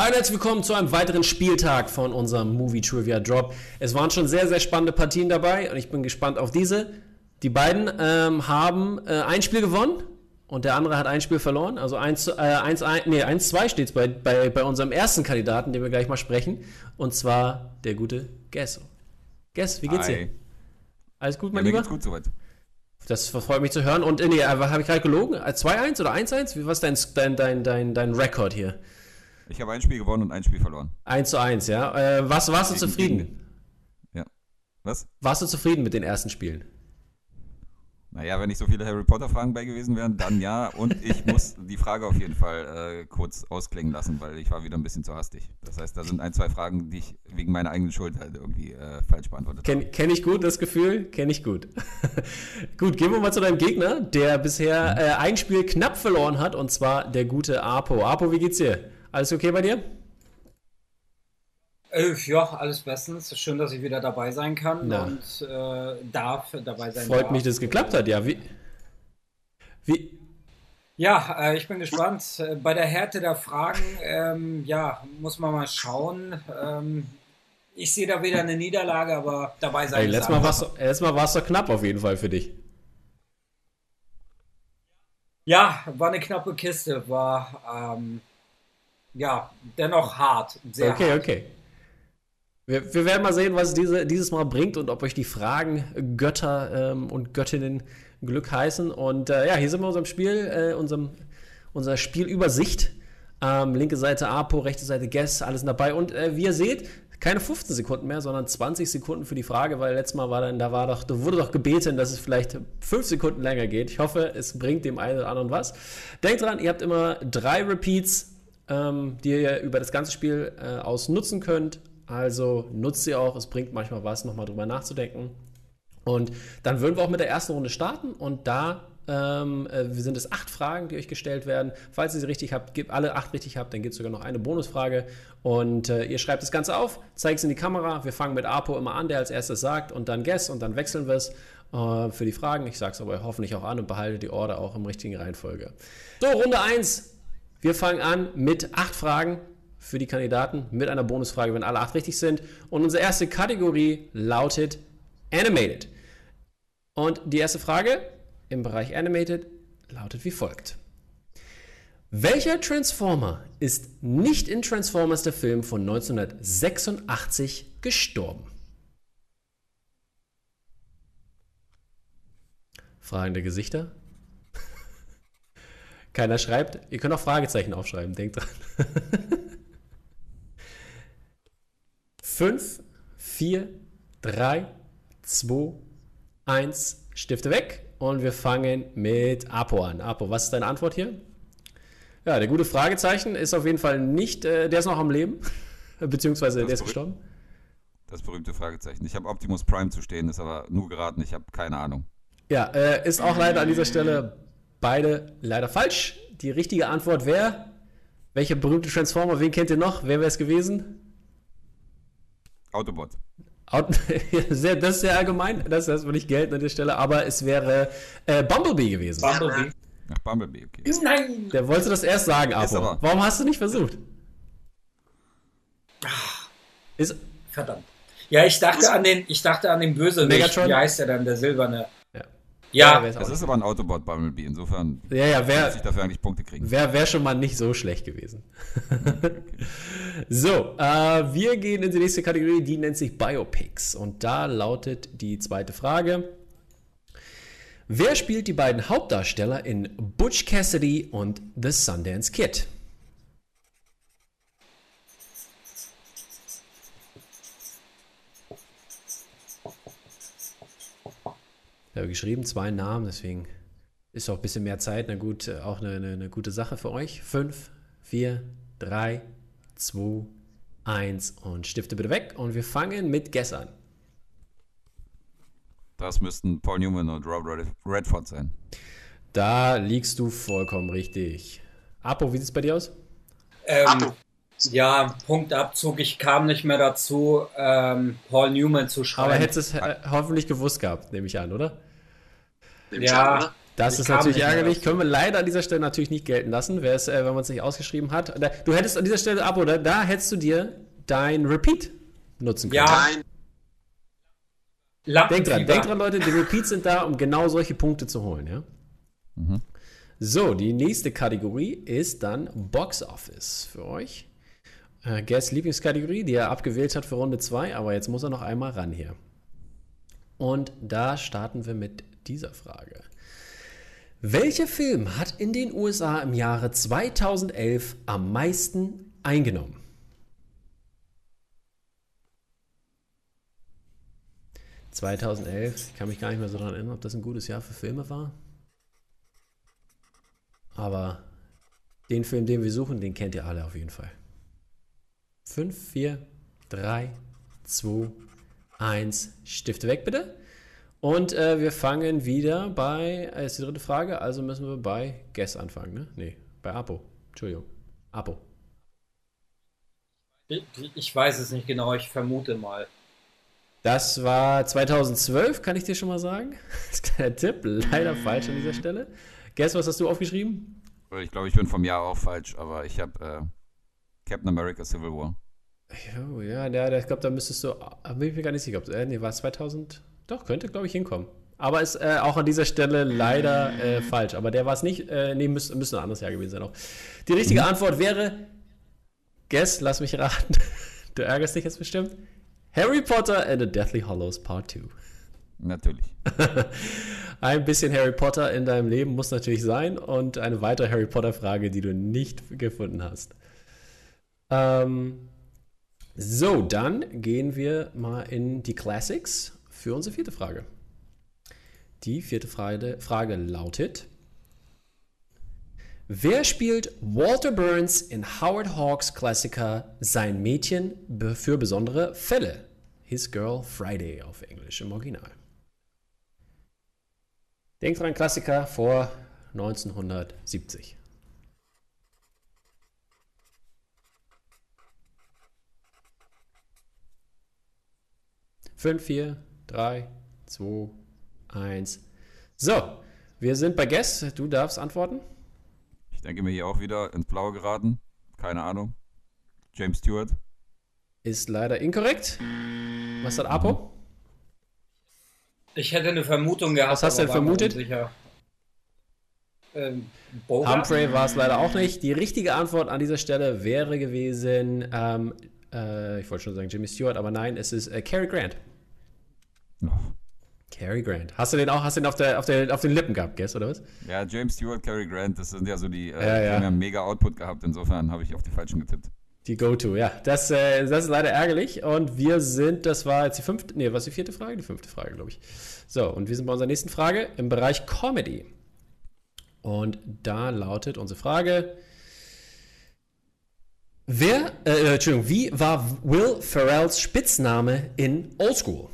Hi und herzlich willkommen zu einem weiteren Spieltag von unserem Movie Trivia Drop. Es waren schon sehr, sehr spannende Partien dabei und ich bin gespannt auf diese. Die beiden haben ein Spiel gewonnen und der andere hat ein Spiel verloren. Also 1-2 steht es bei unserem ersten Kandidaten, den wir gleich mal sprechen. Und zwar der gute Gesso. Gess, wie geht's dir? Alles gut, mein Lieber? Mir geht's gut soweit. Das freut mich zu hören. Und habe ich gerade gelogen? 2-1 oder 1-1? Was ist dein Rekord hier? Ich habe ein Spiel gewonnen und ein Spiel verloren. 1-1, ja. Warst du zufrieden? Ja. Was? Warst du zufrieden mit den ersten Spielen? Naja, wenn nicht so viele Harry Potter-Fragen bei gewesen wären, dann ja. Und ich muss die Frage auf jeden Fall kurz ausklingen lassen, weil ich war wieder ein bisschen zu hastig. Das heißt, da sind 1-2 Fragen, die ich wegen meiner eigenen Schuld halt irgendwie falsch beantwortet habe. Kenn ich gut, das Gefühl? Kenne ich gut. Gut, gehen wir mal zu deinem Gegner, der bisher ein Spiel knapp verloren hat, und zwar der gute Apo. Apo, wie geht's dir? Alles okay bei dir? Ja, alles bestens. Schön, dass ich wieder dabei sein kann und darf dabei sein. Freut mich, dass es geklappt hat, ja. Wie? Ja, ich bin gespannt. Bei der Härte der Fragen, muss man mal schauen. Ich sehe da wieder eine Niederlage, aber dabei sein. Letztes Mal war es doch knapp auf jeden Fall für dich. Ja, war eine knappe Kiste, war dennoch hart. Sehr hart. Okay. Wir werden mal sehen, was dieses Mal bringt und ob euch die Fragen Götter und Göttinnen Glück heißen. Und hier sind wir in unserem Spiel, unserer Spielübersicht. Linke Seite Apo, rechte Seite Guess, alles dabei. Und wie ihr seht, keine 15 Sekunden mehr, sondern 20 Sekunden für die Frage, weil letztes Mal wurde doch gebeten, dass es vielleicht 5 Sekunden länger geht. Ich hoffe, es bringt dem einen oder anderen was. Denkt dran, ihr habt immer 3 Repeats, die ihr über das ganze Spiel aus nutzen könnt. Also nutzt sie auch, es bringt manchmal was, nochmal drüber nachzudenken. Und dann würden wir auch mit der ersten Runde starten und da sind es 8 Fragen, die euch gestellt werden. Falls ihr sie richtig habt, alle 8 richtig habt, dann gibt es sogar noch eine Bonusfrage. Und ihr schreibt das Ganze auf, zeigt es in die Kamera. Wir fangen mit Apo immer an, der als erstes sagt, und dann Guess und dann wechseln wir es für die Fragen. Ich sage es aber hoffentlich auch an und behalte die Order auch im richtigen Reihenfolge. So, Runde 1. Wir fangen an mit 8 Fragen für die Kandidaten, mit einer Bonusfrage, wenn alle 8 richtig sind. Und unsere erste Kategorie lautet Animated. Und die erste Frage im Bereich Animated lautet wie folgt. Welcher Transformer ist nicht in Transformers der Film von 1986 gestorben? Fragende Gesichter. Keiner schreibt. Ihr könnt auch Fragezeichen aufschreiben, denkt dran. 5, 4, 3, 2, 1, Stifte weg und wir fangen mit Apo an. Apo, was ist deine Antwort hier? Ja, der gute Fragezeichen ist auf jeden Fall nicht, der ist noch am Leben, beziehungsweise der ist gestorben. Das berühmte Fragezeichen. Ich habe Optimus Prime zu stehen, ist aber nur geraten, ich habe keine Ahnung. Ja, ist auch leider an dieser Stelle beide leider falsch. Die richtige Antwort wäre, welcher berühmte Transformer, wen kennt ihr noch? Wer wäre es gewesen? Autobot. Das ist sehr allgemein, das würde nicht gelten an der Stelle, aber es wäre Bumblebee gewesen. Bumblebee. Ach, Bumblebee, okay. Nein! Der wollte das erst sagen, Apo. Warum hast du nicht versucht? Verdammt. Ja, ich dachte an den Bösewicht. Megatron? Wie heißt der dann, der silberne? Ja, das ist aber ein Autobot Bumblebee, insofern muss ich dafür eigentlich Punkte kriegen. Wäre schon mal nicht so schlecht gewesen. Okay. So, wir gehen in die nächste Kategorie, die nennt sich Biopics. Und da lautet die zweite Frage. Wer spielt die beiden Hauptdarsteller in Butch Cassidy und The Sundance Kid? Ich habe geschrieben, 2 Namen, deswegen ist auch ein bisschen mehr Zeit. Na gut, auch eine gute Sache für euch. 5, 4, 3, 2, 1 und Stifte bitte weg. Und wir fangen mit Guess an. Das müssten Paul Newman und Robert Redford sein. Da liegst du vollkommen richtig. Apo, wie sieht es bei dir aus? Ja, Punktabzug. Ich kam nicht mehr dazu, Paul Newman zu schreiben. Aber hättest es hoffentlich gewusst gehabt, nehme ich an, oder? Ja, Das ist natürlich ärgerlich. Können wir leider an dieser Stelle natürlich nicht gelten lassen, wenn man es nicht ausgeschrieben hat. Du hättest an dieser Stelle, Abo, da hättest du dir dein Repeat nutzen können. Ja. Denk dran, Leute, die Repeats sind da, um genau solche Punkte zu holen. Ja? Mhm. So, die nächste Kategorie ist dann Box Office für euch. Guess Lieblingskategorie, die er abgewählt hat für Runde 2, aber jetzt muss er noch einmal ran hier. Und da starten wir mit dieser Frage. Welcher Film hat in den USA im Jahre 2011 am meisten eingenommen? Ich kann mich gar nicht mehr so daran erinnern, ob das ein gutes Jahr für Filme war. Aber den Film, den wir suchen, den kennt ihr alle auf jeden Fall. 5, 4, 3, 2, 1. Stifte weg, bitte. Und wir fangen wieder bei, ist die dritte Frage, also müssen wir bei Guess anfangen, ne? Nee, bei Apo. Entschuldigung. Apo. Ich weiß es nicht genau, ich vermute mal. Das war 2012, kann ich dir schon mal sagen. Das ist ein kleiner Tipp, leider falsch an dieser Stelle. Guess, was hast du aufgeschrieben? Ich glaube, ich bin vom Jahr auch falsch, aber ich habe Captain America Civil War. Oh, ja, ich glaube, da müsstest du, bin ich mir gar nicht sicher, nee, war es 2000? Doch, könnte, glaube ich, hinkommen. Aber ist auch an dieser Stelle leider falsch. Aber der war es nicht. Nee, müsste ein anderes Jahr gewesen sein auch. Die richtige Antwort wäre, Guess, lass mich raten. Du ärgerst dich jetzt bestimmt. Harry Potter and the Deathly Hallows Part 2. Natürlich. Ein bisschen Harry Potter in deinem Leben muss natürlich sein. Und eine weitere Harry Potter-Frage, die du nicht gefunden hast. So, dann gehen wir mal in die Classics für unsere vierte Frage. Die vierte Frage lautet: Wer spielt Walter Burns in Howard Hawks Klassiker Sein Mädchen für besondere Fälle? His Girl Friday auf Englisch im Original. Denkt dran, Klassiker vor 1970. Fünf, 4, 3, 2, 1. So, wir sind bei Guess. Du darfst antworten. Ich denke mir hier auch wieder ins Blaue geraten. Keine Ahnung. James Stewart. Ist leider inkorrekt. Was hat Apo? Ich hätte eine Vermutung gehabt. Was hast du denn vermutet? Humphrey war es leider auch nicht. Die richtige Antwort an dieser Stelle wäre gewesen, ich wollte schon sagen Jimmy Stewart, aber nein, es ist Cary Grant. Oh. Cary Grant. Hast du den auf den Lippen gehabt, Guess, oder was? Ja, James Stewart, Cary Grant, das sind ja so die, ja. Die haben ja einen mega Output gehabt, insofern habe ich auf die falschen getippt. Die Go-To, ja. Das ist leider ärgerlich. Und wir sind, das war jetzt die vierte Frage? Die fünfte Frage, glaube ich. So, und wir sind bei unserer nächsten Frage im Bereich Comedy. Und da lautet unsere Frage: wie war Will Ferrells Spitzname in Oldschool?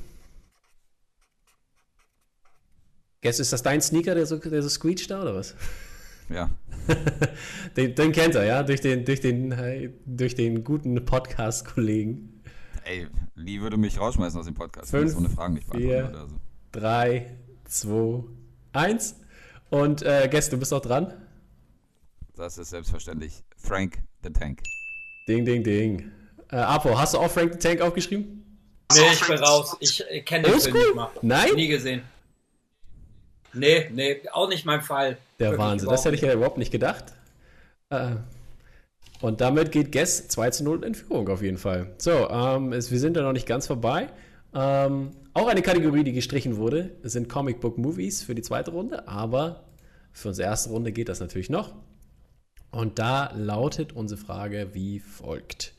Guess, ist das dein Sneaker, der so squeacht da, oder was? Ja. den kennt er, ja? Durch den guten Podcast-Kollegen. Ey, Lee würde mich rausschmeißen aus dem Podcast, 5, wenn ich so eine Frage nicht beantworten 4, oder so. 3, 2, 1. Und Guess, du bist auch dran. Das ist selbstverständlich Frank the Tank. Ding, ding, ding. Apo, hast du auch Frank the Tank aufgeschrieben? Nee, ich bin raus. Ich kenne den Film nicht mal. Nein? Nie gesehen. Nee, auch nicht mein Fall. Der Wirklich Wahnsinn, das hätte ich ja überhaupt nicht gedacht. Und damit geht Guess 2:0 in Führung auf jeden Fall. So, wir sind ja noch nicht ganz vorbei. Auch eine Kategorie, die gestrichen wurde, sind Comic Book Movies für die zweite Runde, aber für unsere erste Runde geht das natürlich noch. Und da lautet unsere Frage wie folgt: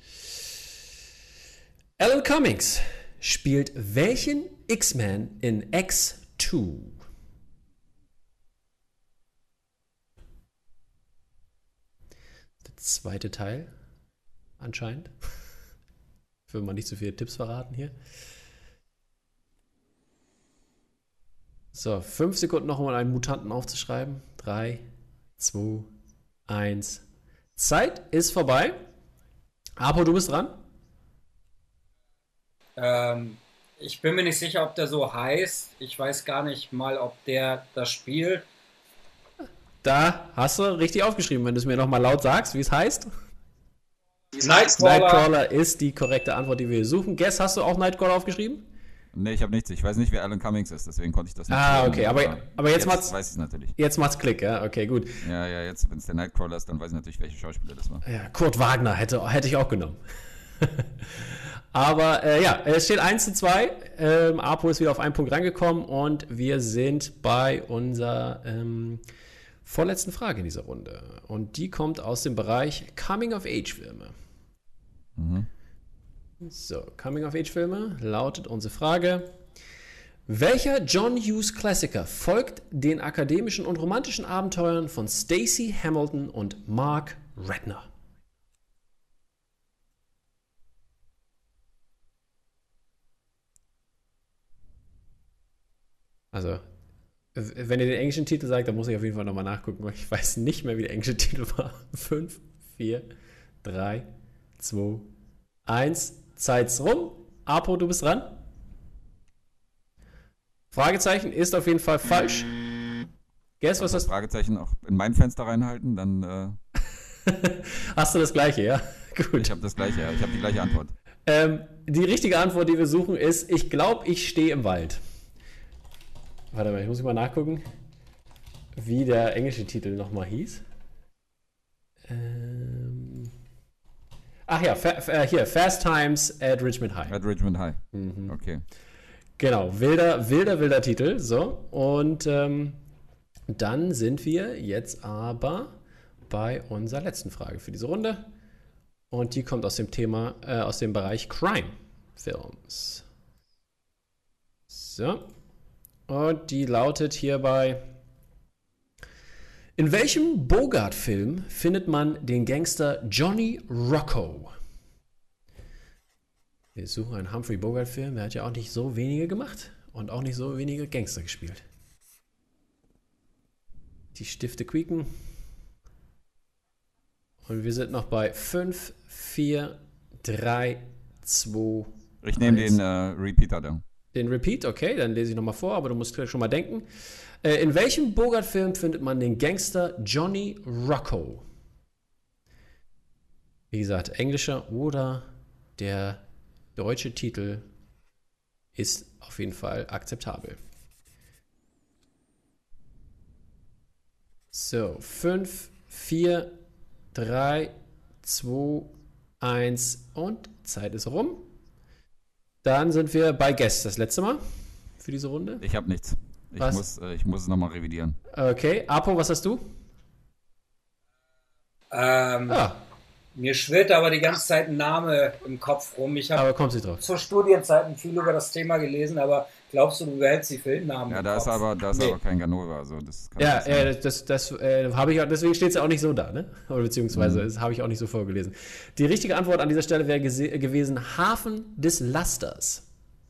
Alan Cummings spielt welchen X-Men in X-2? Der zweite Teil, anscheinend. Ich will mal nicht zu viele Tipps verraten hier. So, 5 Sekunden noch, um einen Mutanten aufzuschreiben. 3, 2, 1. Zeit ist vorbei. Apo, du bist dran. Ich bin mir nicht sicher, ob der so heißt. Ich weiß gar nicht mal, ob der das spielt. Da hast du richtig aufgeschrieben, wenn du es mir nochmal laut sagst, wie es heißt. Nightcrawler. Nightcrawler ist die korrekte Antwort, die wir hier suchen. Guess, hast du auch Nightcrawler aufgeschrieben? Nee, ich habe nichts. Ich weiß nicht, wer Alan Cummings ist, deswegen konnte ich das nicht. Okay, aber jetzt macht's. Weiß ich es natürlich. Jetzt macht's Klick, ja, okay, gut. Ja, jetzt, wenn es der Nightcrawler ist, dann weiß ich natürlich, welcher Schauspieler das war. Ja, Kurt Wagner hätte ich auch genommen. Aber es steht 1:2. Apo ist wieder auf einen Punkt rangekommen und wir sind bei unserer vorletzten Frage in dieser Runde. Und die kommt aus dem Bereich Coming-of-Age-Filme. Mhm. So, Coming-of-Age-Filme lautet unsere Frage. Welcher John Hughes-Klassiker folgt den akademischen und romantischen Abenteuern von Stacey Hamilton und Mark Ratner? Also, wenn ihr den englischen Titel sagt, dann muss ich auf jeden Fall nochmal nachgucken, weil ich weiß nicht mehr, wie der englische Titel war. 5, 4, 3, 2, 1. Zeit's rum. Apo, du bist dran. Fragezeichen ist auf jeden Fall falsch. Guess, was das hast du? Fragezeichen auch in mein Fenster reinhalten, dann. Hast du das gleiche, ja? Gut. Ich habe das gleiche, ja. Ich habe die gleiche Antwort. Die richtige Antwort, die wir suchen, ist: Ich glaube, ich stehe im Wald. Warte mal, ich muss mal nachgucken, wie der englische Titel nochmal hieß. Ach ja, hier, Fast Times at Richmond High. At Richmond High. Mhm. Okay. Genau, wilder Titel. So, und dann sind wir jetzt aber bei unserer letzten Frage für diese Runde. Und die kommt aus dem aus dem Bereich Crime Films. So. Und die lautet hierbei: In welchem Bogart-Film findet man den Gangster Johnny Rocco? Wir suchen einen Humphrey Bogart-Film. Der hat ja auch nicht so wenige gemacht und auch nicht so wenige Gangster gespielt. Die Stifte quieken. Und wir sind noch bei 5, 4, 3, 2, Ich nehme den Repeater dann. Den Repeat, okay, dann lese ich nochmal vor, aber du musst schon mal denken. In welchem Bogart-Film findet man den Gangster Johnny Rocco? Wie gesagt, englischer oder der deutsche Titel ist auf jeden Fall akzeptabel. So, 5, 4, 3, 2, 1 und Zeit ist rum. Dann sind wir bei Guest, das letzte Mal für diese Runde. Ich habe nichts. Ich muss es nochmal revidieren. Okay, Apo, was hast du? Mir schwirrt aber die ganze Zeit ein Name im Kopf rum. Ich Aber habe kommt sie drauf. zur Studienzeiten viel über das Thema gelesen, aber glaubst du, du behältst die Filmnamen Ja, im da ist Kopf? aber Nee. kein Ganova. Also das kann Ja, nicht sein. das habe ich auch, deswegen steht es ja auch nicht so da, ne? Oder beziehungsweise das habe ich auch nicht so vorgelesen. Die richtige Antwort an dieser Stelle wäre gewesen: Hafen des Lasters.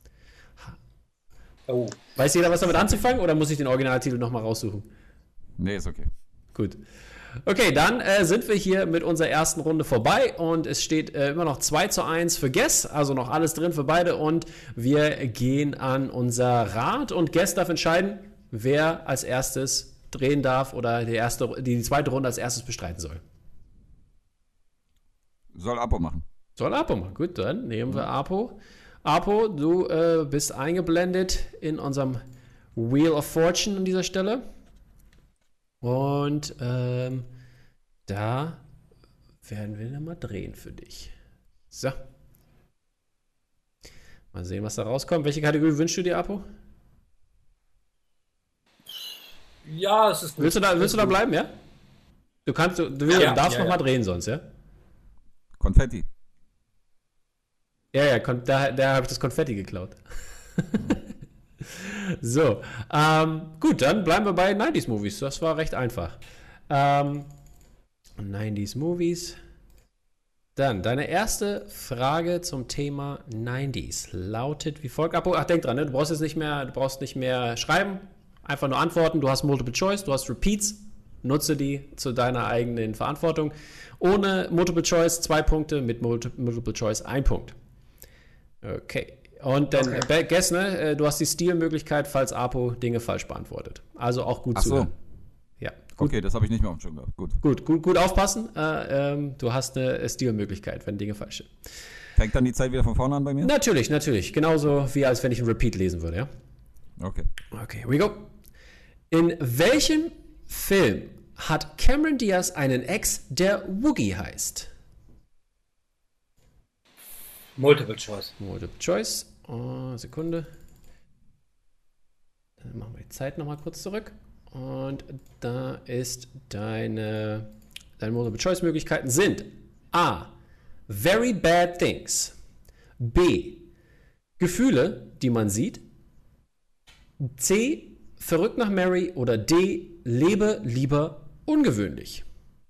Oh. Weiß jeder, was damit anzufangen, oder muss ich den Originaltitel nochmal raussuchen? Nee, ist okay. Gut. Okay, dann sind wir hier mit unserer ersten Runde vorbei und es steht immer noch 2:1 für Guess, also noch alles drin für beide und wir gehen an unser Rad und Guess darf entscheiden, wer als erstes drehen darf oder die zweite Runde als erstes bestreiten soll. Soll Apo machen. Soll Apo machen. Gut, dann nehmen wir Apo. Apo, du bist eingeblendet in unserem Wheel of Fortune an dieser Stelle. Und da werden wir dann mal drehen für dich. So. Mal sehen, was da rauskommt. Welche Kategorie wünschst du dir, Apo? Ja, es ist gut. Willst du da bleiben, ja? Du darfst Ja, noch mal ja. drehen sonst, ja? Konfetti. Ja, da habe ich das Konfetti geklaut. So, gut, dann bleiben wir bei 90s Movies. Das war recht einfach. 90s Movies. Dann, deine erste Frage zum Thema 90s lautet wie folgt. Ach, denk dran, ne? Du brauchst nicht mehr schreiben, einfach nur antworten. Du hast Multiple Choice, du hast Repeats. Nutze die zu deiner eigenen Verantwortung. Ohne Multiple Choice 2 Punkte, mit Multiple Choice 1 Punkt. Okay. Und dann, Guess, ne? Du hast die Stilmöglichkeit, falls Apo Dinge falsch beantwortet. Also auch gut Ach so. zuhören. Ja, Okay, das habe ich nicht mehr auf dem Schirm gehabt. Gut aufpassen. Du hast eine Stilmöglichkeit, wenn Dinge falsch sind. Fängt dann die Zeit wieder von vorne an bei mir? Natürlich. Genauso wie als wenn ich einen Repeat lesen würde, ja? Okay. Okay, here we go. In welchem Film hat Cameron Diaz einen Ex, der Woogie heißt? Multiple Choice. Multiple Choice. Sekunde. Dann machen wir die Zeit nochmal kurz zurück. Und da ist deine Multiple Choice Möglichkeiten sind A. Very bad things. B. Gefühle, die man sieht. C. Verrückt nach Mary. Oder D. Lebe lieber ungewöhnlich.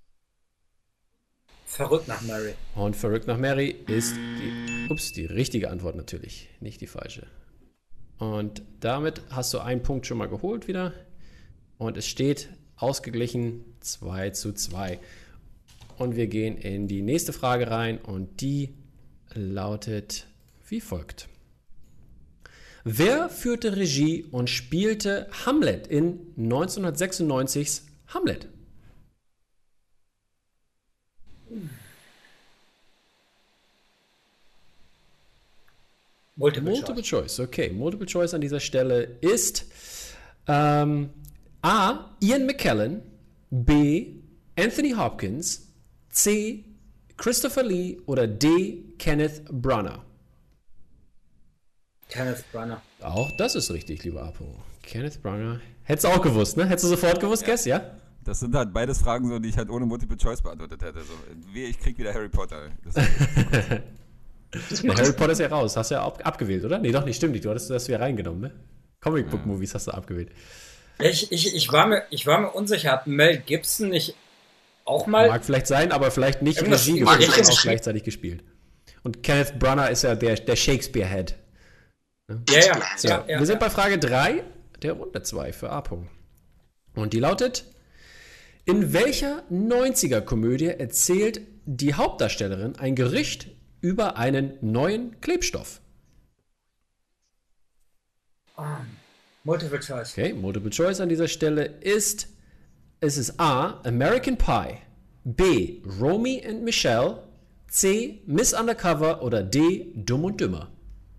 Verrückt nach Mary. Und verrückt nach Mary ist die richtige Antwort natürlich, nicht die falsche. Und damit hast du einen Punkt schon mal geholt wieder. Und es steht ausgeglichen 2:2. Und wir gehen in die nächste Frage rein und die lautet wie folgt. Wer führte Regie und spielte Hamlet in 1996's Hamlet? Multiple Choice. Okay, Multiple Choice an dieser Stelle ist A. Ian McKellen, B. Anthony Hopkins, C. Christopher Lee oder D. Kenneth Branagh. Kenneth Branagh. Auch das ist richtig, lieber Apo. Kenneth Branagh. Hättest du auch gewusst, ne? Hättest du sofort gewusst, Guess, ja? Das sind halt beides Fragen, so, die ich halt ohne Multiple Choice beantwortet hätte. So, ich krieg wieder Harry Potter. Harry Potter ist ja raus. Hast du ja abgewählt, oder? Nee, doch nicht, stimmt nicht. Du hattest das wieder reingenommen, ne? Comic Book Movies hast du abgewählt. Ich war mir unsicher. Hat Mel Gibson nicht auch mal... Mag vielleicht sein, aber vielleicht nicht Regie geführt, sondern auch gleichzeitig gespielt. Und Kenneth Branagh ist ja der Shakespeare-Head. Ne? Ja. Wir sind bei Frage 3 der Runde 2 für A. Und die lautet: In welcher 90er-Komödie erzählt die Hauptdarstellerin ein Gerücht über einen neuen Klebstoff? Multiple Choice. Okay, Multiple Choice an dieser Stelle ist: Es ist A. American Pie, B. Romy and Michelle, C. Miss Undercover oder D. Dumm und Dümmer.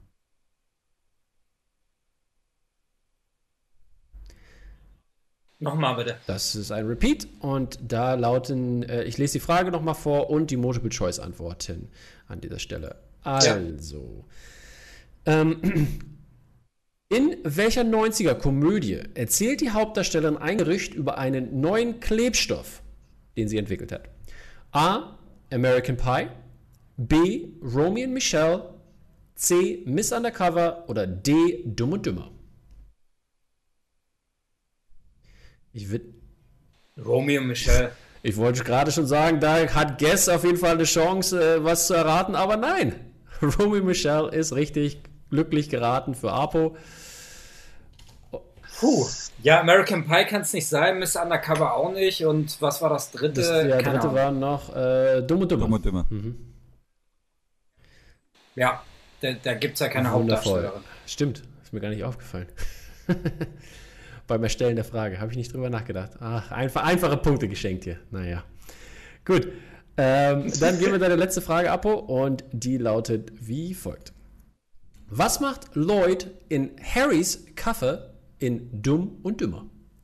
Nochmal bitte. Das ist ein Repeat und da lauten, ich lese die Frage nochmal vor und die Multiple-Choice-Antworten an dieser Stelle. Also, in welcher 90er-Komödie erzählt die Hauptdarstellerin ein Gerücht über einen neuen Klebstoff, den sie entwickelt hat? A. American Pie, B. Romy and Michelle, C. Miss Undercover oder D. Dumm und Dümmer. Romy und Michelle. Ich wollte gerade schon sagen, da hat Guess auf jeden Fall eine Chance, was zu erraten, aber nein. Romy und Michelle ist richtig glücklich geraten für Apo. Ja, American Pie kann es nicht sein, Miss Undercover auch nicht. Und was war das dritte? Der dritte war noch Dumm und Dümmer. Dumm und Dümmer. Ja, da gibt es ja keine Wundervoll. Hauptdarstellerin. Stimmt, ist mir gar nicht aufgefallen. Beim Erstellen der Frage habe ich nicht drüber nachgedacht. Ach, einfache Punkte geschenkt hier. Naja, gut. Dann gehen wir deine letzte Frage, Apo, und die lautet wie folgt. Was macht Lloyd in Harrys Kaffee in Dumm und Dümmer?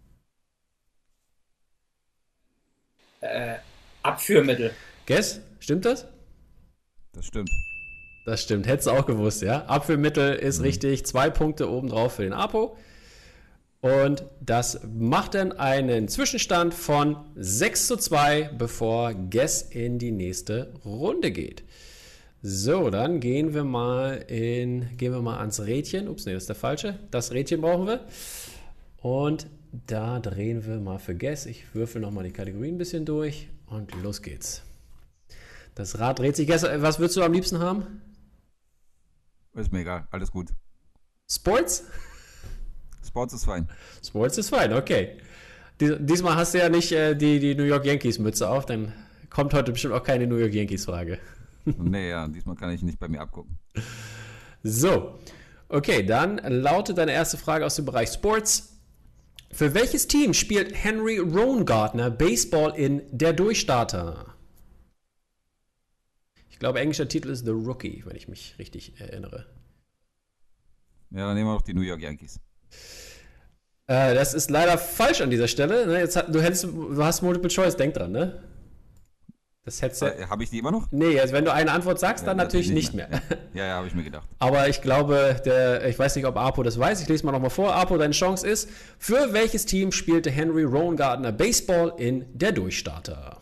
Abführmittel. Guess, stimmt das? Das stimmt. Das stimmt, hättest du auch gewusst, ja. Abführmittel ist richtig, 2 Punkte obendrauf für den Apo. Und das macht dann einen Zwischenstand von 6:2, bevor Guess in die nächste Runde geht. So, dann gehen wir mal ans Rädchen. Ups, nee, das ist der falsche. Das Rädchen brauchen wir. Und da drehen wir mal für Guess. Ich würfel nochmal die Kategorien ein bisschen durch und los geht's. Das Rad dreht sich. Guess, was würdest du am liebsten haben? Ist mir egal, alles gut. Sports? Sports ist fein. Sports ist fein, okay. Diesmal hast du ja nicht die New York Yankees Mütze auf, dann kommt heute bestimmt auch keine New York Yankees Frage. Nee, ja, diesmal kann ich nicht bei mir abgucken. So, okay, dann lautet deine erste Frage aus dem Bereich Sports. Für welches Team spielt Henry Rowengartner Baseball in Der Durchstarter? Ich glaube, englischer Titel ist The Rookie, wenn ich mich richtig erinnere. Ja, dann nehmen wir noch die New York Yankees. Das ist leider falsch an dieser Stelle. Ne? Du hast Multiple Choice, denk dran, ne? Das hättest du. Habe ich die immer noch? Nee, also wenn du eine Antwort sagst, dann natürlich nicht mehr. Ja, habe ich mir gedacht. Aber ich glaube, ich weiß nicht, ob Apo das weiß. Ich lese mal nochmal vor. Apo, deine Chance ist: Für welches Team spielte Henry Rowengartner Baseball in Der Durchstarter?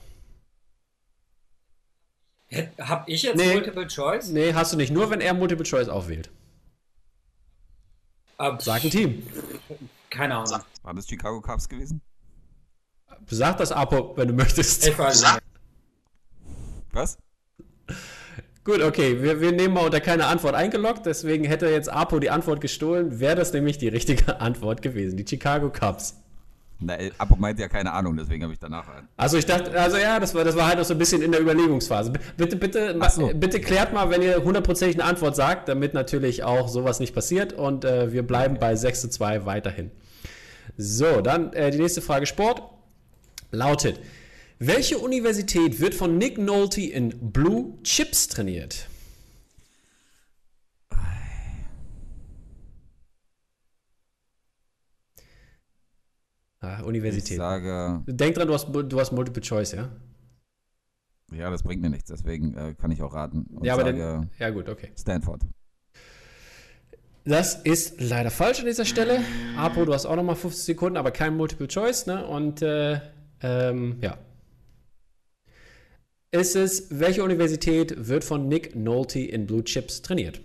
Hab ich jetzt Multiple Choice? Nee, hast du nicht. Nur wenn er Multiple Choice aufwählt. Sag ein Team. Keine Ahnung. War das Chicago Cubs gewesen? Sag das, Apo, wenn du möchtest. Ich weiß nicht. Was? Gut, okay. Wir nehmen mal unter keine Antwort eingeloggt. Deswegen hätte jetzt Apo die Antwort gestohlen. Wäre das nämlich die richtige Antwort gewesen. Die Chicago Cubs. Na, Apo meinte ja keine Ahnung, deswegen habe ich danach ein. Also ich dachte, das war halt noch so ein bisschen in der Überlegungsphase. Bitte klärt mal, wenn ihr hundertprozentig eine Antwort sagt, damit natürlich auch sowas nicht passiert und wir bleiben bei 6:2 weiterhin. So, dann die nächste Frage Sport lautet: Welche Universität wird von Nick Nolte in Blue Chips trainiert? Universität. Ich sage. Denk dran, du hast Multiple Choice, ja? Ja, das bringt mir nichts, deswegen kann ich auch raten. Und ja, aber sage ja gut, okay. Stanford. Das ist leider falsch an dieser Stelle. Apo, du hast auch nochmal 50 Sekunden, aber kein Multiple Choice, ne? Und ja. Welche Universität wird von Nick Nolte in Blue Chips trainiert?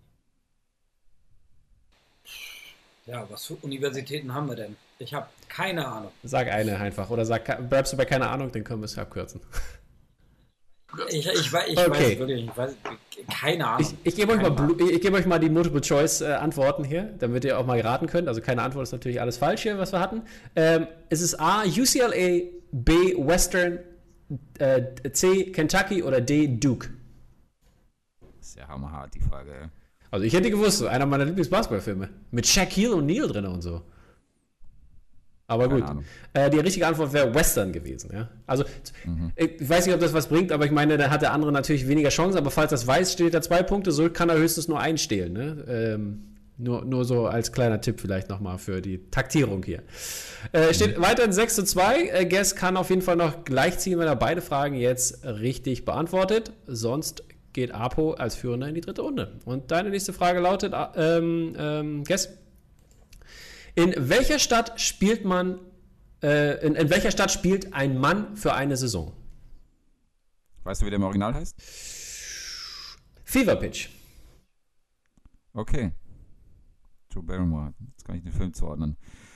Ja, was für Universitäten haben wir denn? Ich habe keine Ahnung. Sag eine einfach. Oder bleibst du bei keine Ahnung, dann können wir es abkürzen. Ich weiß wirklich nicht. Keine Ahnung. Ich gebe euch mal die Multiple-Choice-Antworten hier, damit ihr auch mal raten könnt. Also keine Antwort ist natürlich alles falsch hier, was wir hatten. Es ist A, UCLA, B, Western, C, Kentucky oder D, Duke. Das ist ja hammerhart, die Frage. Ja. Also ich hätte gewusst, einer meiner Lieblings-Basketball-Filme. Mit Shaquille O'Neal drin und so. Aber gut. Die richtige Antwort wäre Western gewesen. Ja? Also ich weiß nicht, ob das was bringt, aber ich meine, da hat der andere natürlich weniger Chancen. Aber falls das weiß, steht da 2 Punkte. So kann er höchstens nur einen stehlen. Ne? Nur so als kleiner Tipp vielleicht nochmal für die Taktierung hier. Steht weiterhin 6:2. Guess kann auf jeden Fall noch gleichziehen, wenn er beide Fragen jetzt richtig beantwortet. Sonst geht Apo als Führender in die 3. Runde. Und deine nächste Frage lautet, Guess. In welcher Stadt spielt man, in welcher Stadt spielt ein Mann für eine Saison? Weißt du, wie der im Original heißt? Fever Pitch. Okay. Drew Barrymore. Jetzt kann ich den Film zuordnen.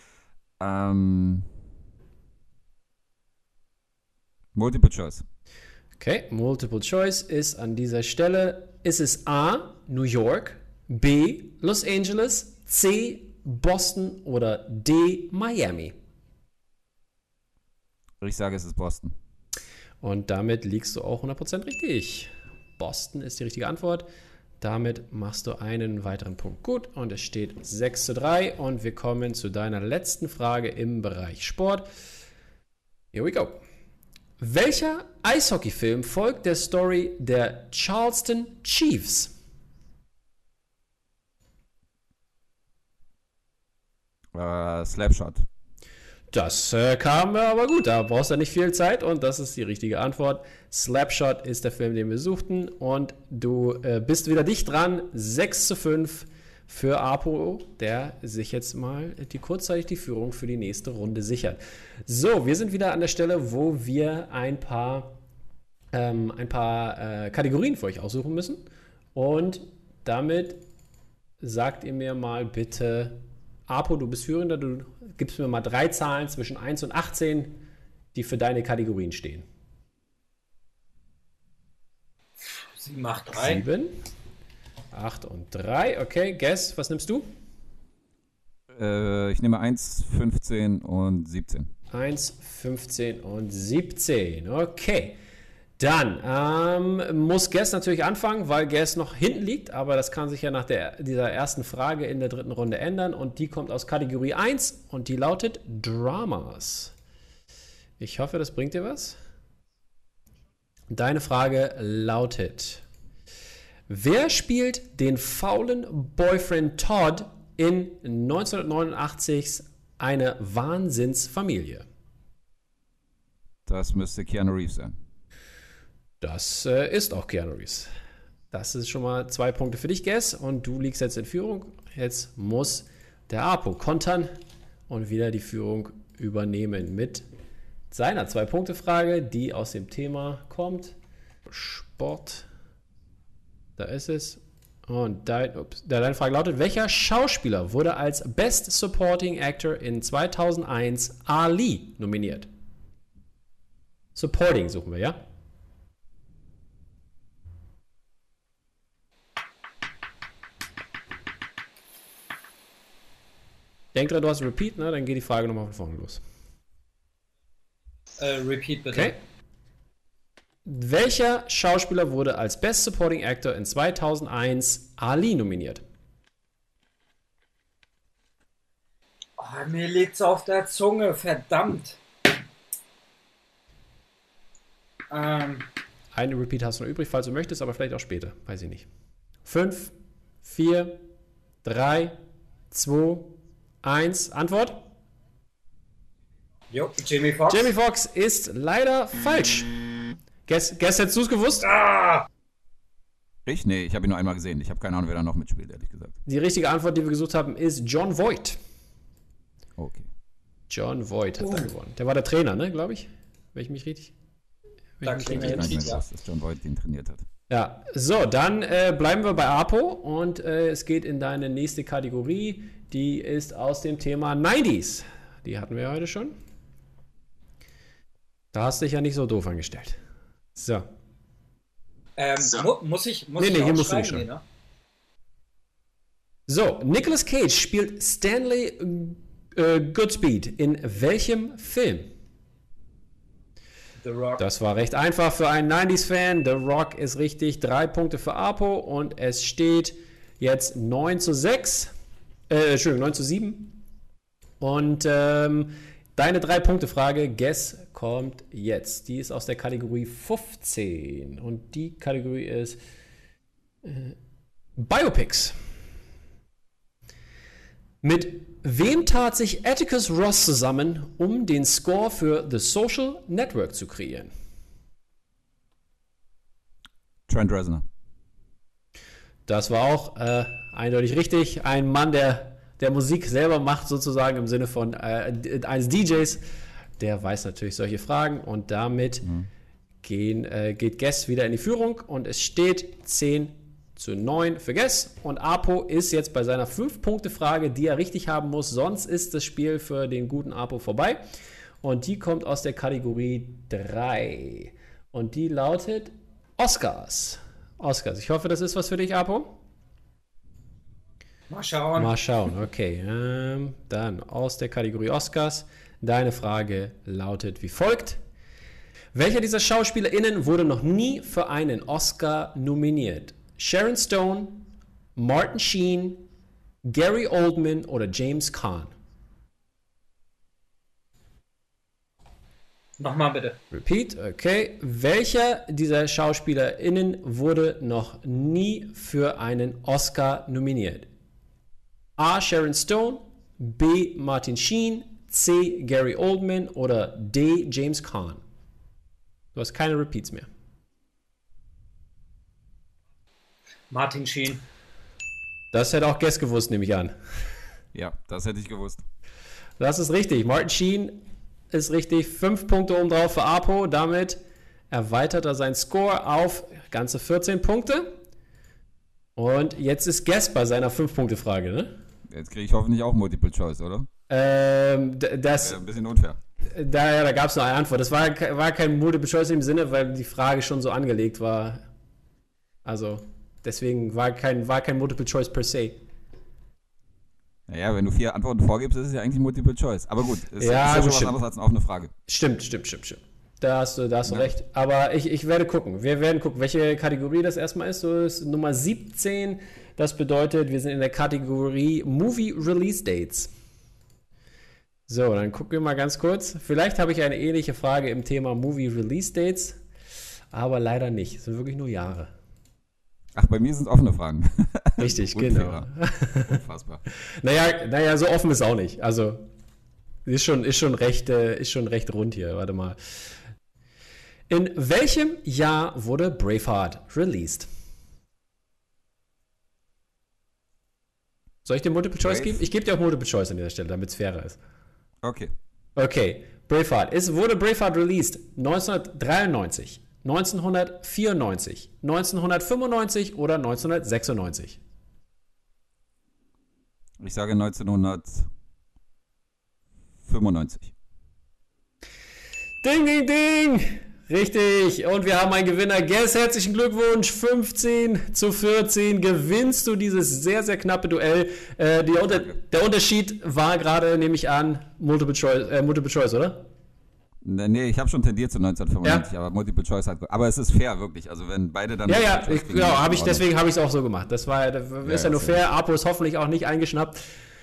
Multiple Choice. Okay, Multiple Choice ist an dieser Stelle, ist es A, New York, B, Los Angeles, C, Boston oder D, Miami? Ich sage, es ist Boston. Und damit liegst du auch 100% richtig. Boston ist die richtige Antwort. Damit machst du einen weiteren Punkt gut und es steht 6:3 und wir kommen zu deiner letzten Frage im Bereich Sport. Here we go. Welcher Eishockeyfilm folgt der Story der Charleston Chiefs? Slapshot. Das kam aber gut, da brauchst du nicht viel Zeit und das ist die richtige Antwort. Slapshot ist der Film, den wir suchten und du bist wieder dicht dran. 6:5 für Apo, der sich jetzt mal kurzzeitig die Führung für die nächste Runde sichert. So, wir sind wieder an der Stelle, wo wir ein paar Kategorien für euch aussuchen müssen und damit sagt ihr mir mal bitte, Apo, du bist Führender, du gibst mir mal 3 Zahlen zwischen 1 und 18, die für deine Kategorien stehen. 7, 8, 3. 7, 8 und 3. Okay, Guess, was nimmst du? Ich nehme 1, 15 und 17. 1, 15 und 17. Okay. Dann muss Guess natürlich anfangen, weil Guess noch hinten liegt, aber das kann sich ja nach dieser ersten Frage in der dritten Runde ändern und die kommt aus Kategorie 1 und die lautet Dramas. Ich hoffe, das bringt dir was. Deine Frage lautet: Wer spielt den faulen Boyfriend Todd in 1989's Eine Wahnsinnsfamilie? Das müsste Keanu Reeves sein. Das ist auch Keanu Reeves. Das ist schon mal 2 Punkte für dich, Guess. Und du liegst jetzt in Führung. Jetzt muss der Apo kontern und wieder die Führung übernehmen mit seiner 2-Punkte-Frage, die aus dem Thema kommt. Sport. Da ist es. Und deine Frage lautet: Welcher Schauspieler wurde als Best Supporting Actor in 2001 Ali nominiert? Supporting suchen wir, ja? Denk dran, du hast Repeat, ne? Dann geht die Frage nochmal von vorne los. Repeat bitte. Okay. Welcher Schauspieler wurde als Best Supporting Actor in 2001 Ali nominiert? Oh, mir liegt's auf der Zunge, verdammt. Eine Repeat hast du noch übrig, falls du möchtest, aber vielleicht auch später. Weiß ich nicht. 5, 4, 3, 2, 1. Antwort? Jo, Jamie Foxx. Jamie Foxx ist leider falsch. Guess, hättest du es gewusst? Ich? Nee, ich habe ihn nur einmal gesehen. Ich habe keine Ahnung, wer da noch mitspielt, ehrlich gesagt. Die richtige Antwort, die wir gesucht haben, ist Jon Voight. Okay. Jon Voight hat da gewonnen. Der war der Trainer, ne, glaube ich? Wenn ich mich richtig... Ich habe nicht mehr gewusst, dass Jon Voight den trainiert hat. Ja, so, dann bleiben wir bei Apo und es geht in deine nächste Kategorie. Die ist aus dem Thema 90s. Die hatten wir ja heute schon. Da hast du dich ja nicht so doof angestellt. So. Muss ich Nee, hier musst du nicht schreiben, schon. ne? So, Nicolas Cage spielt Stanley Goodspeed in welchem Film? The Rock. Das war recht einfach für einen 90s-Fan. The Rock ist richtig. 3 Punkte für Apo und es steht jetzt 9-6. Entschuldigung, 9-7. Und deine 3-Punkte-Frage, Guess, kommt jetzt. Die ist aus der Kategorie 15. Und die Kategorie ist Biopics. Mit wem tat sich Atticus Ross zusammen, um den Score für The Social Network zu kreieren? Trent Reznor. Das war auch eindeutig richtig. Ein Mann, der Musik selber macht, sozusagen im Sinne von eines DJs, der weiß natürlich solche Fragen. Und damit geht Guess wieder in die Führung. Und es steht 10-9 für Guess. Und Apo ist jetzt bei seiner 5-Punkte-Frage, die er richtig haben muss. Sonst ist das Spiel für den guten Apo vorbei. Und die kommt aus der Kategorie 3. Und die lautet Oscars. Oscars. Ich hoffe, das ist was für dich, Apo. Mal schauen. Mal schauen, okay. Dann aus der Kategorie Oscars. Deine Frage lautet wie folgt. Welcher dieser SchauspielerInnen wurde noch nie für einen Oscar nominiert? Sharon Stone, Martin Sheen, Gary Oldman oder James Caan? Nochmal bitte. Repeat, okay. Welcher dieser SchauspielerInnen wurde noch nie für einen Oscar nominiert? A. Sharon Stone, B. Martin Sheen, C. Gary Oldman oder D. James Caan? Du hast keine Repeats mehr. Martin Sheen. Das hätte auch Guess gewusst, nehme ich an. Ja, das hätte ich gewusst. Das ist richtig. Martin Sheen ist richtig. 5 Punkte oben drauf für Apo. Damit erweitert er seinen Score auf ganze 14 Punkte. Und jetzt ist Guess bei seiner 5-Punkte-Frage, ne? Jetzt kriege ich hoffentlich auch Multiple Choice, oder? Das ein bisschen unfair. Da gab es noch eine Antwort. Das war kein Multiple Choice im Sinne, weil die Frage schon so angelegt war. Also, deswegen war kein Multiple Choice per se. Naja, wenn du 4 Antworten vorgibst, ist es ja eigentlich Multiple Choice. Aber gut, es ist ja gut, schon was stimmt. anderes als eine offene Frage. Stimmt. Da hast du recht. Aber ich werde gucken. Wir werden gucken, welche Kategorie das erstmal ist. So ist Nummer 17. Das bedeutet, wir sind in der Kategorie Movie Release Dates. So, dann gucken wir mal ganz kurz. Vielleicht habe ich eine ähnliche Frage im Thema Movie Release Dates, aber leider nicht. Es sind wirklich nur Jahre. Ach, bei mir sind es offene Fragen. Richtig, genau. Unfassbar. Naja, so offen ist auch nicht. Also, ist schon recht rund hier. Warte mal. In welchem Jahr wurde Braveheart released? Soll ich dir Multiple Choice geben? Ich gebe dir auch Multiple Choice an dieser Stelle, damit es fairer ist. Okay. Braveheart. Wurde Braveheart released 1993, 1994, 1995 oder 1996? Ich sage 1995. Ding, ding, ding! Richtig. Und wir haben einen Gewinner. Guess, herzlichen Glückwunsch. 15-14 gewinnst du dieses sehr, sehr knappe Duell. Der Unterschied war gerade, nehme ich an, Multiple Choice, oder? Nee, ich habe schon tendiert zu 1995, aber Multiple Choice hat. Aber es ist fair, wirklich. Also wenn beide dann. Deswegen habe ich es auch so gemacht. Das ist ja nur fair. Apo ist hoffentlich auch nicht eingeschnappt.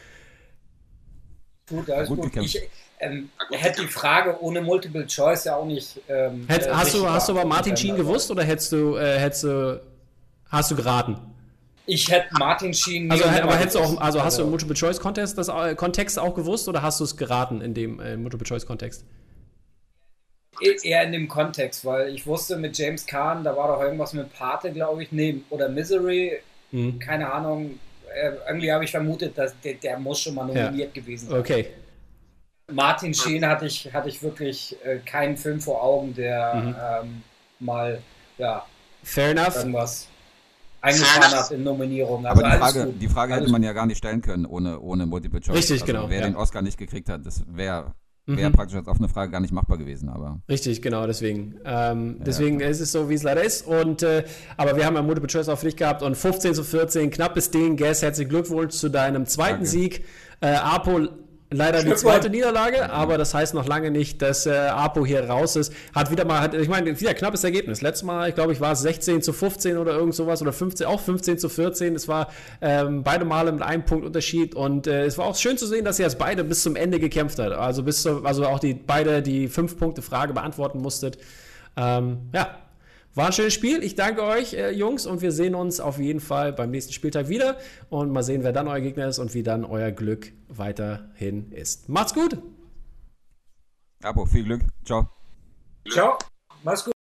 Gut, alles gut. Hätte die Frage ohne Multiple Choice ja auch nicht. Hast du aber Martin Sheen gewusst oder hast du geraten? Ich hätte Martin Sheen. Hast du im Multiple Choice Kontext auch gewusst oder hast du es geraten in dem Multiple Choice Kontext? Eher in dem Kontext, weil ich wusste mit James Caan, da war doch irgendwas mit Pate, glaube ich, oder Misery, keine Ahnung. Irgendwie habe ich vermutet, dass der muss schon mal nominiert gewesen sein. Okay. Martin Sheen hatte ich wirklich keinen Film vor Augen, der mal Fair enough. Irgendwas eingefahren hat in Nominierungen. Aber die Frage hätte man ja gar nicht stellen können ohne Multiple Choice. Richtig, genau. Wer den Oscar nicht gekriegt hat, das wäre praktisch als offene Frage gar nicht machbar gewesen. Aber richtig, genau, deswegen. Deswegen ist es so, wie es leider ist. Aber wir haben ja Multiple Choice auch für dich gehabt und 15-14, knappes Ding. Guess, herzlichen Glückwunsch zu deinem zweiten Sieg. Apo, leider die zweite Niederlage, aber das heißt noch lange nicht, dass Apo hier raus ist. Wieder knappes Ergebnis. Letztes Mal, ich glaube, war es 16-15 oder irgend sowas oder 15-14. Es war beide Male mit einem Punkt Unterschied und es war auch schön zu sehen, dass ihr jetzt beide bis zum Ende gekämpft habt. Also auch die 5-Punkte-Frage beantworten musstet. War ein schönes Spiel. Ich danke euch, Jungs, und wir sehen uns auf jeden Fall beim nächsten Spieltag wieder und mal sehen, wer dann euer Gegner ist und wie dann euer Glück weiterhin ist. Macht's gut! Apo, viel Glück. Ciao. Ciao. Mach's gut.